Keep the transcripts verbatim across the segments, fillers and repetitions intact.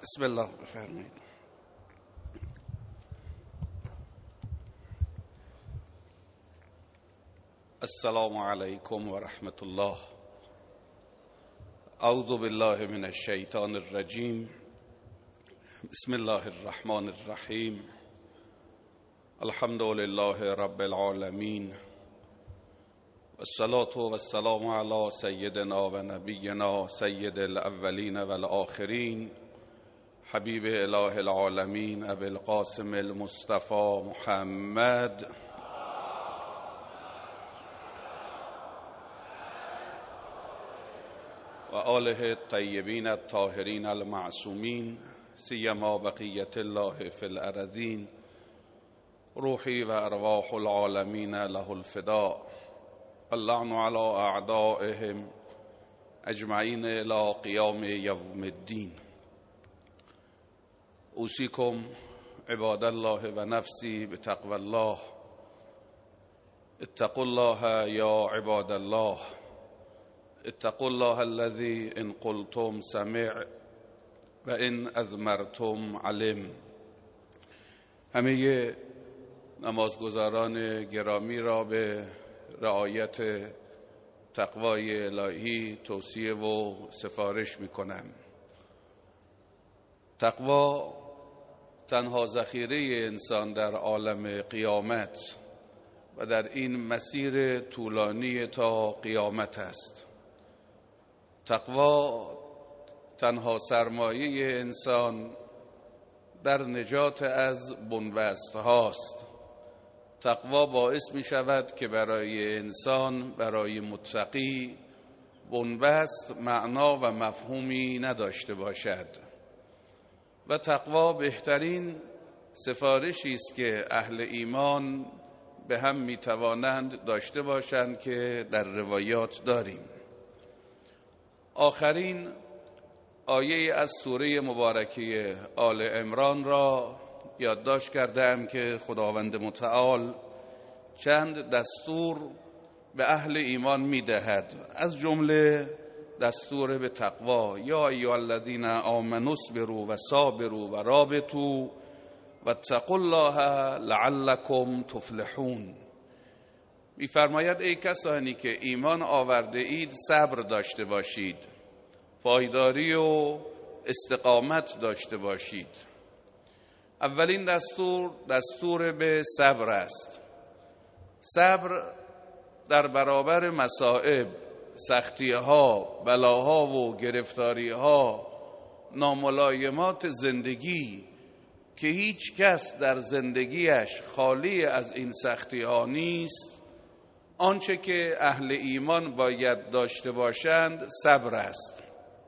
بسم الله بفرمایید. السلام علیکم و رحمت الله. اعوذ بالله من الشیطان الرجیم. بسم الله الرحمن الرحیم. الحمد لله رب العالمین والصلاة والسلام علی سیدنا و نبینا سید الاولین والآخرین حبیب اله العالمین ابی القاسم المصطفى محمد و آله الطیبین الطاهرین المعصومین سیما بقیت الله فی الارضین روحی و ارواح العالمین له الفداء اللعن علی اعدائهم اجمعین الی قیام یوم الدین. اوصیکم عباد الله و نفسی بتقوى الله. اتقوا الله یا عباد الله. اتقوا الله الذي ان قلتم سمع و ان اذمرتم علم. همه نمازگزاران گرامی را به رعایت تقوای الهی توصیه و سفارش می کنم. تقوا تنها ذخیره انسان در عالم قیامت و در این مسیر طولانی تا قیامت است. تقوا تنها سرمایه انسان در نجات از بنبست هاست. تقوا باعث می شود که برای انسان، برای متقی، بنبست معنا و مفهومی نداشته باشد و تقوا بهترین سفارشی است که اهل ایمان به هم می توانند داشته باشند که در روایات داریم. آخرین آیه از سوره مبارکه آل عمران را یادداشت کردم که خداوند متعال چند دستور به اهل ایمان می دهد، از جمله دستور به تقوا. یا ایها الذین آمنوا اصبروا و صابروا و رابطوا واتقوا الله لعلکم تفلحون. می‌فرماید ای کسانی که ایمان آورده اید صبر داشته باشید، پایداری و استقامت داشته باشید. اولین دستور دستور به صبر است. صبر در برابر مصائب، سختی‌ها، بلاها و گرفتاری‌ها، ناملایمات زندگی که هیچ کس در زندگیش خالی از این سختی‌ها نیست، آنچه که اهل ایمان باید داشته باشند صبر است.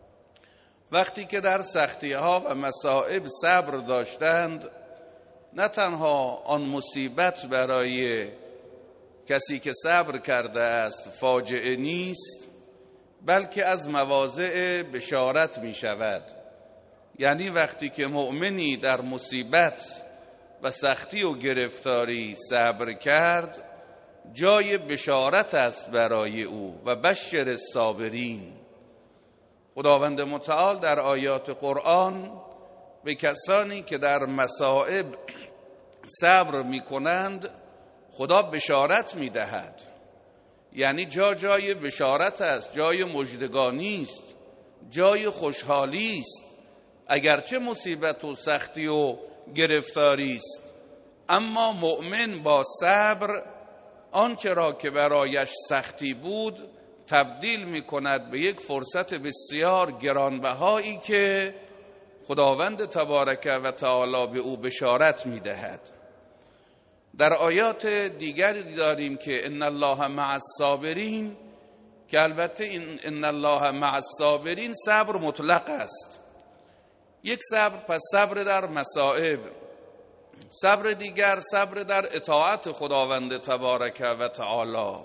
وقتی که در سختی‌ها و مصائب صبر داشتند، نه تنها آن مصیبت برای کسی که صبر کرده است فاجعه نیست، بلکه از مواضع بشارت می شود. یعنی وقتی که مؤمنی در مصیبت و سختی و گرفتاری صبر کرد، جای بشارت است برای او و بشر الصابرین. خداوند متعال در آیات قرآن به کسانی که در مصائب صبر می کنند خدا بشارت می دهد. یعنی جا جای بشارت است، جای مژدگانی است، جای خوشحالی است. اگرچه مصیبت و سختی و گرفتاری است، اما مؤمن با صبر آنچه را که برایش سختی بود تبدیل می کند به یک فرصت بسیار گرانبهایی که خداوند تبارک و تعالی به او بشارت می دهد. در آیات دیگری داریم که ان الله مع الصابرین، که البته این ان الله مع الصابرین صبر مطلق است. یک صبر پس صبر در مصائب، صبر دیگر صبر در اطاعت خداوند تبارک و تعالی.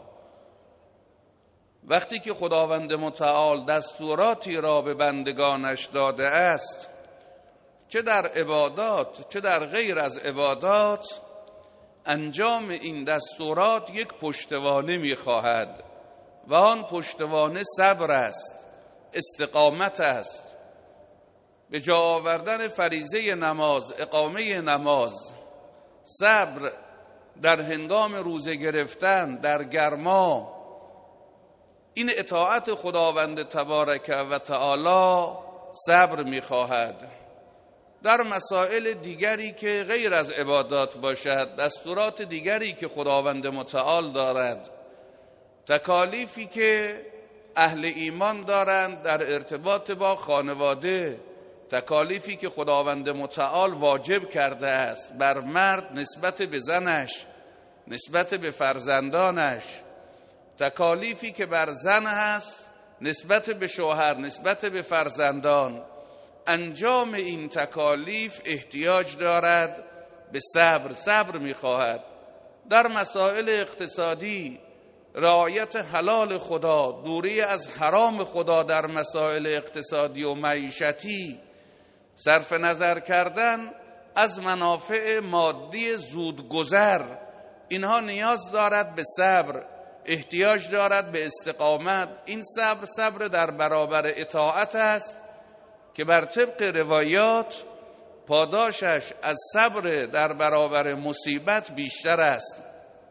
وقتی که خداوند متعال دستوراتی را به بندگانش داده است، چه در عبادات چه در غیر از عبادات، انجام این دستورات یک پشتوانه می‌خواهد و آن پشتوانه صبر است، استقامت است. به جا آوردن فریضه نماز، اقامه نماز، صبر در هنگام روزه گرفتن در گرما، این اطاعت خداوند تبارک و تعالی صبر می‌خواهد. در مسائل دیگری که غیر از عبادات باشد، دستورات دیگری که خداوند متعال دارد، تکالیفی که اهل ایمان دارند در ارتباط با خانواده، تکالیفی که خداوند متعال واجب کرده است بر مرد نسبت به زنش، نسبت به فرزندانش، تکالیفی که بر زن هست نسبت به شوهر، نسبت به فرزندان، انجام این تکالیف احتیاج دارد به صبر، صبر می‌خواهد. در مسائل اقتصادی رعایت حلال خدا، دوری از حرام خدا در مسائل اقتصادی و معیشتی، صرف نظر کردن از منافع مادی زودگذر، اینها نیاز دارد به صبر، احتیاج دارد به استقامت. این صبر صبر در برابر اطاعت است که بر طبق روایات پاداشش از صبر در برابر مصیبت بیشتر است.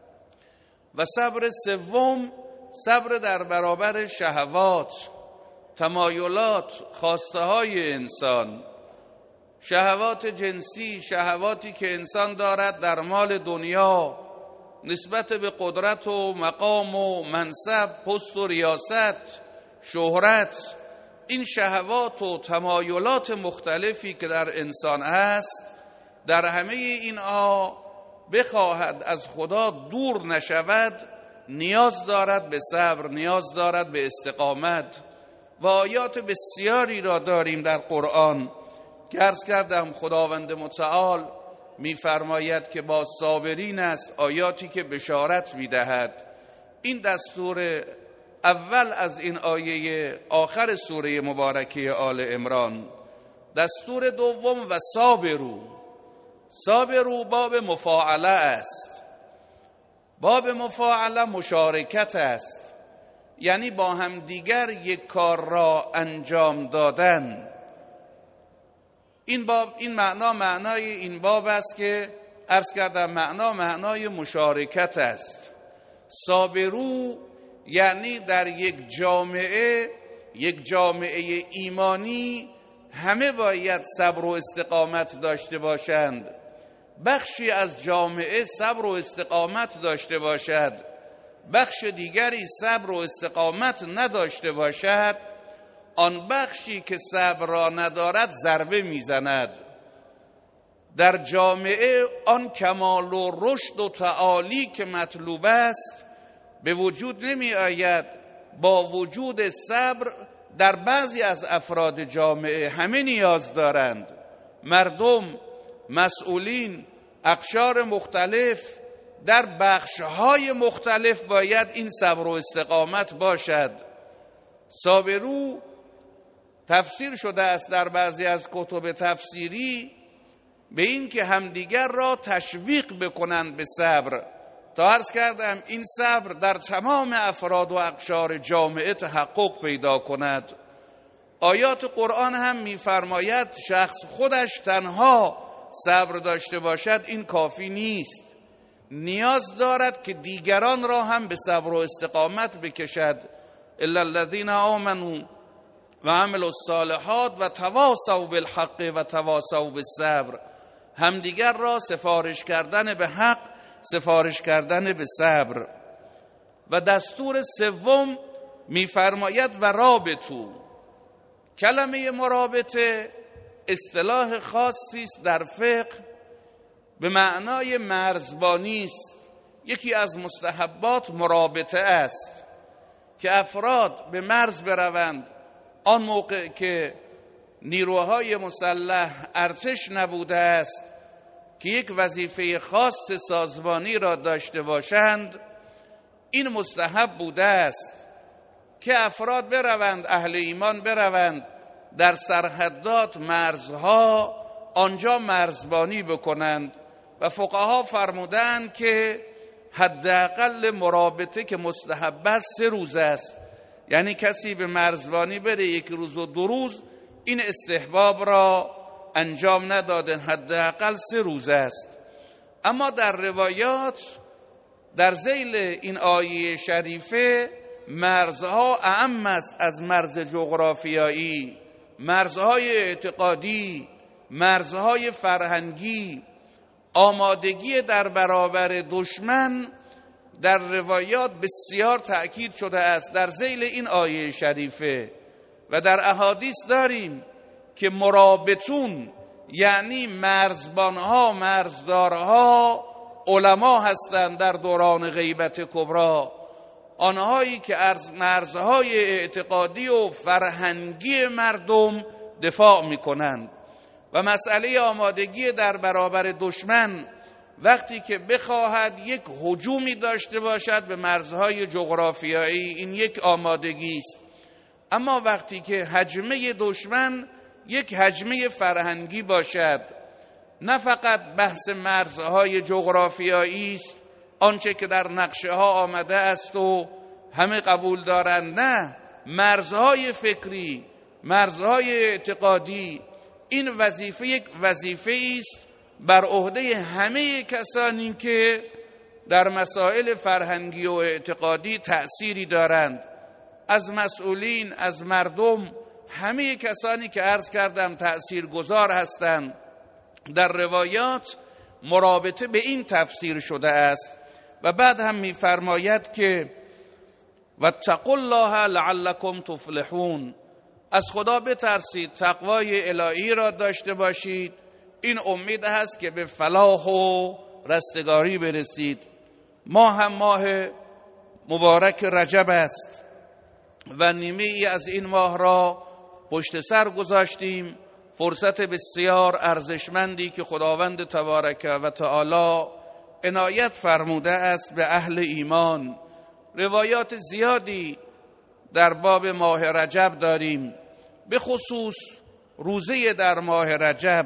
و صبر سوم، صبر در برابر شهوات، تمایلات، خواسته های انسان، شهوات جنسی، شهواتی که انسان دارد در مال دنیا نسبت به قدرت و مقام و منصب، پست و ریاست، شهرت. این شهوات و تمایلات مختلفی که در انسان است، در همه اینها بخواهد از خدا دور نشود، نیاز دارد به صبر، نیاز دارد به استقامت. و آیات بسیاری را داریم در قرآن که عرض کردم خداوند متعال می‌فرماید که با صابرین است، آیاتی که بشارت می‌دهد. این دستور اول از این آیه آخر سوره مبارکه آل عمران. دستور دوم و صابرو، صابرو باب مفاعله است. باب مفاعله مشارکت است، یعنی با هم دیگر یک کار را انجام دادن. این باب، این معنا معنای این باب است که عرض کردم معنا معنای مشارکت است. صابرو یعنی در یک جامعه، یک جامعه ایمانی همه باید صبر و استقامت داشته باشند. بخشی از جامعه صبر و استقامت داشته باشد، بخش دیگری صبر و استقامت نداشته باشد، آن بخشی که صبر را ندارد ضربه میزند. در جامعه آن کمال و رشد و تعالی که مطلوب است به وجود نمی آید با وجود صبر. در بعضی از افراد جامعه همه نیاز دارند، مردم، مسئولین، اقشار مختلف، در بخشهای مختلف باید این صبر و استقامت باشد. صابرو تفسیر شده است در بعضی از کتب تفسیری به این که همدیگر را تشویق بکنند به صبر. تا عرض کردم این صبر در تمام افراد و اقشار جامعه تحقق پیدا کند. آیات قرآن هم می‌فرماید شخص خودش تنها صبر داشته باشد این کافی نیست، نیاز دارد که دیگران را هم به صبر و استقامت بکشد. الا الذين آمنوا و عملوا الصالحات و تواصوا بالحق و تواصوا بالصبر، همدیگر را سفارش کردن به حق، سفارش کردن به صبر. و دستور سوم می‌فرماید و رابطو. کلمه مرابطه اصطلاح خاصی است در فقه، به معنای مرزبانی است. یکی از مستحبات مرابطه است که افراد به مرز بروند. آن موقع که نیروهای مسلح ارتش نبوده است که یک وظیفه خاص سازمانی را داشته باشند، این مستحب بوده است که افراد بروند، اهل ایمان بروند در سرحدات، مرزها، آنجا مرزبانی بکنند. و فقها فرمودند که حداقل مرابطه که مستحب است سه روز است، یعنی کسی به مرزبانی بره یک روز و دو روز این استحباب را انجام ندادن، حداقل سه روزه است. اما در روایات در ذیل این آیه شریفه مرزها اعم است از مرز جغرافیایی، مرزهای اعتقادی، مرزهای فرهنگی. آمادگی در برابر دشمن در روایات بسیار تأکید شده است در ذیل این آیه شریفه. و در احادیث داریم که مرابطون یعنی مرزبانها، مرزدارها علما هستند در دوران غیبت کبری، آنهایی که از مرزهای اعتقادی و فرهنگی مردم دفاع میکنند. و مسئله آمادگی در برابر دشمن وقتی که بخواهد یک هجومی داشته باشد به مرزهای جغرافیایی، این یک آمادگی است. اما وقتی که حجمه دشمن یک حجمه فرهنگی باشد، نه فقط بحث مرزهای جغرافیایی است، آنچه که در نقشه ها آمده است و همه قبول دارند، نه، مرزهای فکری، مرزهای اعتقادی. این وظیفه یک وظیفه است بر عهده همه کسانی که در مسائل فرهنگی و اعتقادی تأثیری دارند، از مسئولین، از مردم، همه کسانی که عرض کردم تأثیر گذار هستند. در روایات مرابطه به این تفسیر شده است. و بعد هم می‌فرماید که واتقوا الله لعلکم تفلحون، از خدا بترسید، تقوای الهی را داشته باشید، این امید هست که به فلاح و رستگاری برسید. ما هم ماه مبارک رجب است و نیمه ای از این ماه را پشت سر گذاشتیم، فرصت بسیار ارزشمندی که خداوند تبارک و تعالی عنایت فرموده است به اهل ایمان. روایات زیادی در باب ماه رجب داریم، به خصوص روزه در ماه رجب.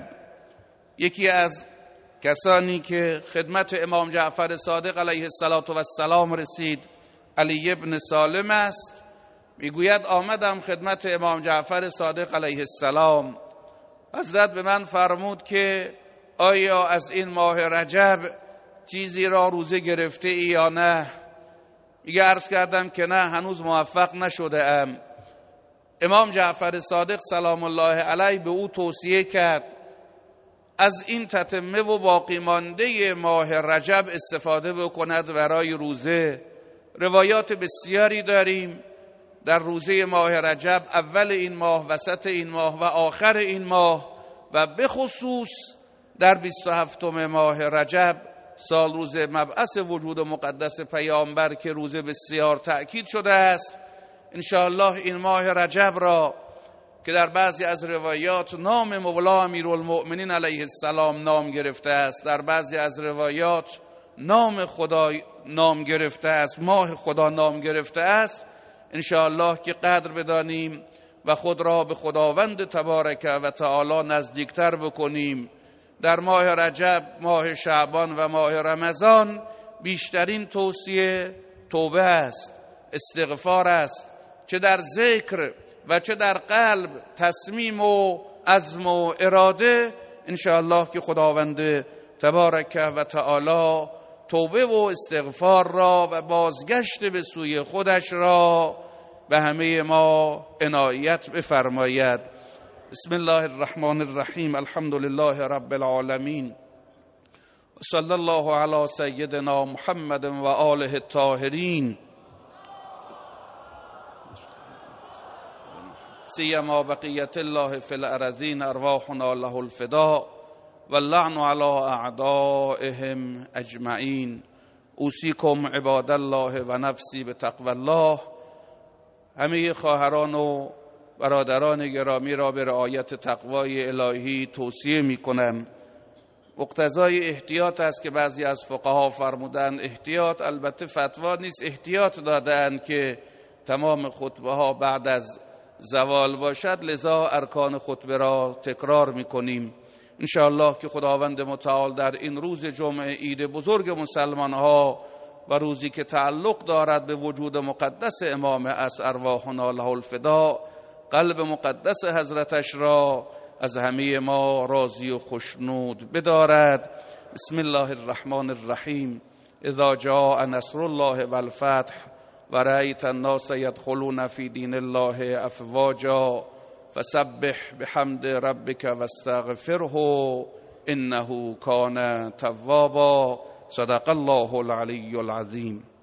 یکی از کسانی که خدمت امام جعفر صادق علیه السلام رسید، علی ابن سالم است، میگوید آمدم خدمت امام جعفر صادق علیه السلام. حضرت به من فرمود که آیا از این ماه رجب چیزی را روزه گرفته ای یا نه؟ میگه عرض کردم که نه، هنوز موفق نشده ام. امام جعفر صادق سلام الله علیه به او توصیه کرد از این تتمه و باقی مانده ماه رجب استفاده بکند برای روزه. روایات بسیاری داریم در روزه ماه رجب، اول این ماه، وسط این ماه و آخر این ماه، و به خصوص در بیست و هفتم ماه رجب، سال روز مبعث وجود مقدس پیامبر که روزه بسیار تأکید شده است. انشاءالله این ماه رجب را که در بعضی از روایات نام مولا امیرالمؤمنین علیه السلام نام گرفته است، در بعضی از روایات نام خدا نام گرفته است، ماه خدا نام گرفته است، انشاءالله که قدر بدانیم و خود را به خداوند تبارک و تعالی نزدیکتر بکنیم. در ماه رجب، ماه شعبان و ماه رمضان بیشترین توصیه توبه است، استغفار است، چه در ذکر و چه در قلب، تصمیم و عزم و اراده. انشاءالله که خداوند تبارک و تعالی توبه و استغفار را و بازگشت به سوی خودش را به همه ما عنایت بفرماید. بسم الله الرحمن الرحیم. الحمد لله رب العالمین، صلی الله علی سیدنا محمد و آله الطاهرین، سیما بقیت الله فی الارضین، ارواحنا له الفداء واللعن علی اعدائهم اجمعین. اوصیکم عباد الله و نفسی بتقوی الله. همه خواهران و برادران گرامی را به رعایت تقوای الهی توصیه می کنم. مقتضای احتیاط است که بعضی از فقها فرمودند احتیاط البته فتوا نیست، احتیاط دادند که تمام خطبه ها بعد از زوال باشد، لذا ارکان خطبه را تکرار می کنیم. انشاءالله که خداوند متعال در این روز جمعه، عید بزرگ مسلمان ها و روزی که تعلق دارد به وجود مقدس امام اس ارواحنا له الفداء، قلب مقدس حضرتش را از همه ما راضی و خوشنود بدارد. بسم الله الرحمن الرحیم. اذا جاء نصر الله والفتح ورأیت الناس يدخلون في دین الله افواجا فسبح بحمد ربك واستغفره انه كان توابا. صدق الله العلی العظیم.